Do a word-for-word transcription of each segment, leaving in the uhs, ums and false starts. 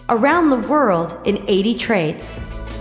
around the world in eighty trades.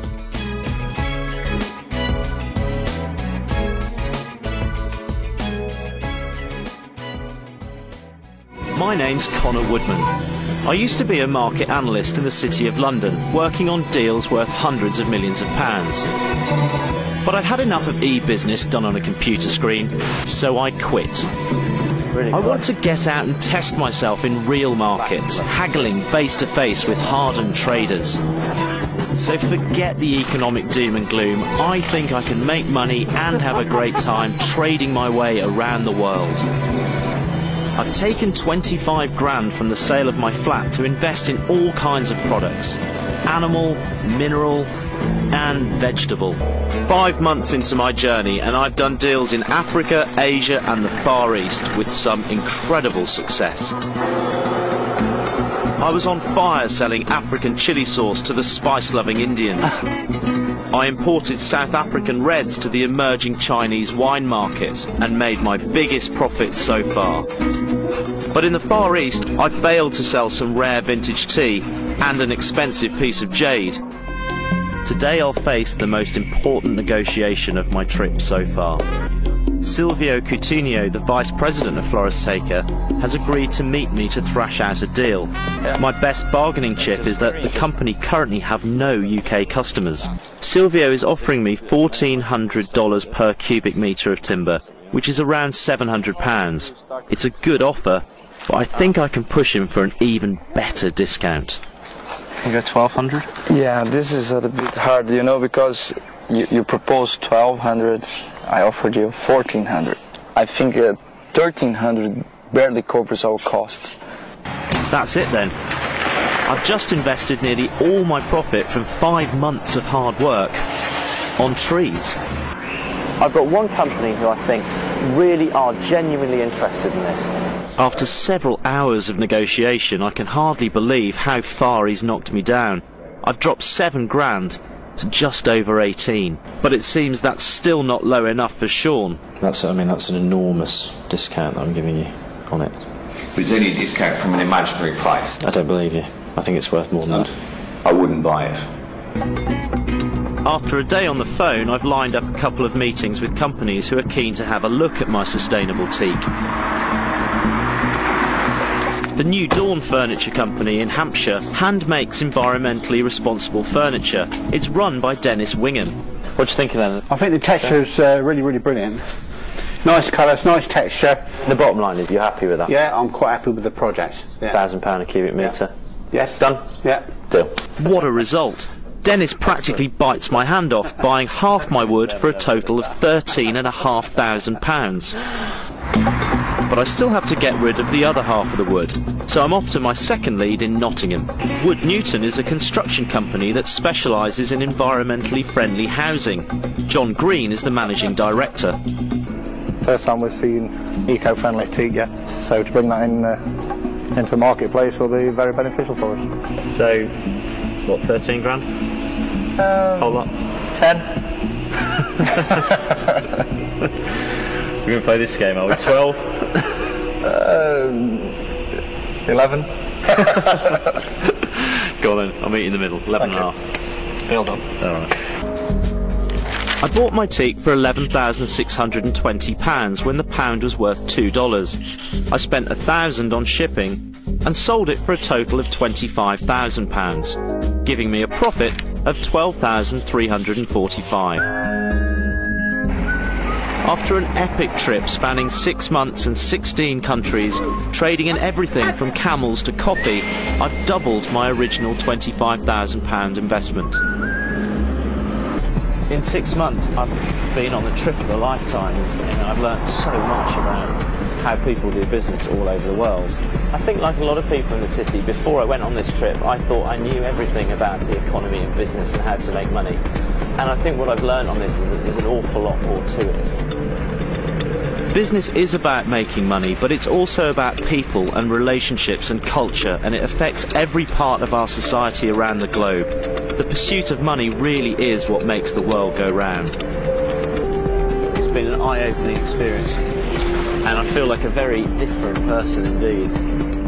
My name's Connor Woodman. I used to be a market analyst in the City of London, working on deals worth hundreds of millions of pounds. But I'd had enough of e-business done on a computer screen, so I quit. Really I want to get out and test myself in real markets, haggling face-to-face with hardened traders. So forget the economic doom and gloom. I think I can make money and have a great time trading my way around the world. I've taken twenty-five grand from the sale of my flat to invest in all kinds of products. Animal, mineral, and vegetable. Five months into my journey and I've done deals in Africa, Asia and the Far East with some incredible success. I was on fire selling African chili sauce to the spice-loving Indians. I imported South African reds to the emerging Chinese wine market and made my biggest profits so far. But in the Far East, I failed to sell some rare vintage tea and an expensive piece of jade. Today I'll face the most important negotiation of my trip so far. Silvio Coutinho, the Vice President of Floresteca, has agreed to meet me to thrash out a deal. My best bargaining chip is that the company currently have no U K customers. Silvio is offering me fourteen hundred dollars per cubic metre of timber, which is around seven hundred pounds. It's a good offer, but I think I can push him for an even better discount. Can you go twelve hundred? Yeah, this is a bit hard, you know, because you, you proposed twelve hundred, I offered you fourteen hundred. I think uh, thirteen hundred barely covers our costs. That's it then. I've just invested nearly all my profit from five months of hard work on trees. I've got one company who I think really are genuinely interested in this. After several hours of negotiation, I can hardly believe how far he's knocked me down. I've dropped seven grand to just over eighteen, but it seems that's still not low enough for Sean. That's, I mean, that's an enormous discount that I'm giving you on it. But it's only a discount from an imaginary price. I don't believe you. I think it's worth more than that. I wouldn't buy it. After a day on the phone, I've lined up a couple of meetings with companies who are keen to have a look at my sustainable teak. The New Dawn Furniture Company in Hampshire hand makes environmentally responsible furniture. It's run by Dennis Wingham. What do you think of that? I think the texture's uh, really, really brilliant. Nice colours, nice texture. The bottom line is, you're happy with that? Yeah, I'm quite happy with the project. Yeah. one thousand pounds a cubic metre. Yeah. Yes. Done? Yeah. Deal. What a result. Dennis practically bites my hand off, buying half my wood for a total of thirteen and a half thousand pounds. But I still have to get rid of the other half of the wood, so I'm off to my second lead in Nottingham. Wood Newton is a construction company that specialises in environmentally friendly housing. John Green is the managing director. First time we've seen eco-friendly teak yet, so to bring that in uh, into the marketplace will be very beneficial for us. So, what, thirteen grand? Um, Whole lot? ten. We're going to play this game, are we? twelve? um, eleven. Go on then, I'll meet you in the middle. eleven and a half. Well done. Alright. I bought my teak for eleven thousand six hundred and twenty pounds when the pound was worth two dollars. I spent a thousand on shipping and sold it for a total of twenty-five thousand pounds, giving me a profit of twelve thousand three hundred and forty-five. After an epic trip spanning six months and sixteen countries, trading in everything from camels to coffee, I've doubled my original twenty-five thousand pound investment. In six months, I've been on the trip of a lifetime, and I've learnt so much about how people do business all over the world. I think, like a lot of people in the city, before I went on this trip, I thought I knew everything about the economy and business and how to make money. And I think what I've learned on this is that there's an awful lot more to it. Business is about making money, but it's also about people and relationships and culture, and it affects every part of our society around the globe. The pursuit of money really is what makes the world go round. It's been an eye-opening experience, and I feel like a very different person indeed.